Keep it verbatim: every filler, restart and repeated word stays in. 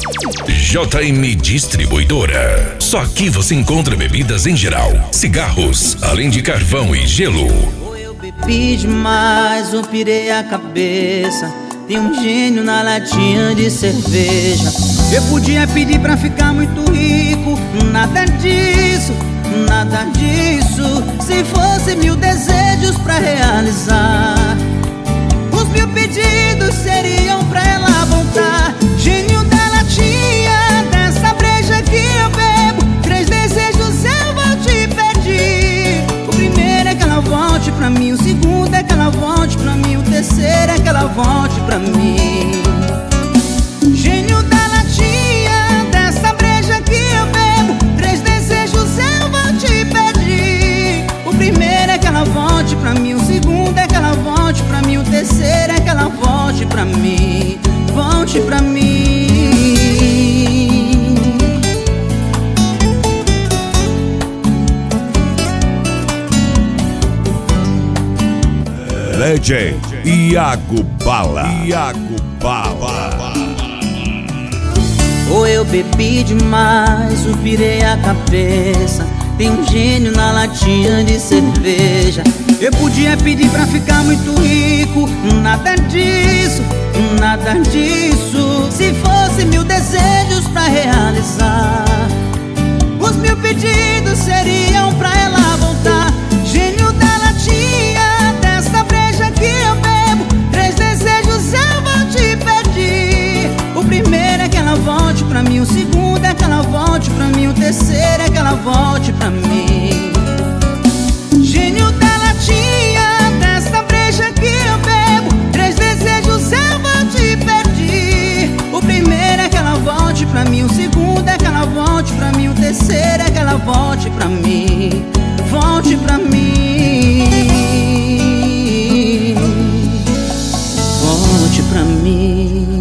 J M Distribuidora. Só aqui você encontra bebidas em geral, cigarros, além de carvão e gelo. Eu bebi demais, eu pirei a cabeça. Tem um gênio na latinha de cerveja. Eu podia pedir pra ficar muito rico. Nada disso, nada disso. Se fosse mil desejos pra realizar, os mil pedidos seriam pra ela voltar. Gênio da latinha, dessa breja que eu bebo, três desejos eu vou te pedir. O primeiro é que ela volte pra mim, o segundo é que ela volte pra mim, o terceiro é que ela volte pra mim. Gênio da latinha, dessa breja que eu bebo, três desejos eu vou te pedir. O primeiro é que ela volte pra mim, o segundo é que ela volte pra mim, o terceiro é que ela volte pra mim, volte pra mim. Legend Iago Bala. Iago Bala. Ou eu bebi demais, eu pirei a cabeça. Tem um gênio na latinha de cerveja. Eu podia pedir pra ficar muito rico. Nada disso, nada disso. Se fosse mil desejos pra realizar, os mil pedidos seriam pra ela voltar. Gênio da latinha, dessa breja que eu bebo, três desejos eu vou te pedir. O primeiro é que ela volte pra mim, o segundo é que ela volte pra mim, o terceiro é que ela volte pra mim. Gênio da latinha, dessa breja que eu bebo, três desejos eu vou te pedir. O primeiro é que ela volte pra mim, o segundo é que ela volte pra mim, o terceiro é que ela volte pra mim, volte pra mim, volte pra mim.